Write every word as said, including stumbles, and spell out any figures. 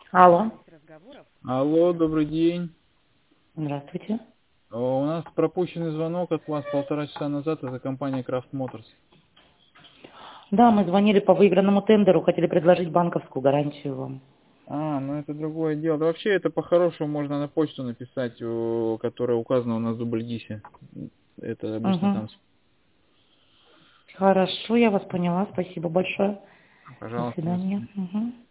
Алло, Алло, добрый день. здравствуйте. О, У нас пропущенный звонок от вас полтора часа назад. Это компания Craft Motors. Да, мы звонили по выигранному тендеру, хотели предложить банковскую гарантию вам. А, ну это другое дело. Да вообще это по-хорошему можно на почту написать, о, которая указана у нас в Дубльгисе. Это обычно Угу. там. Хорошо, я вас поняла. Спасибо большое. До Пожалуйста, до свидания. свидания. Угу.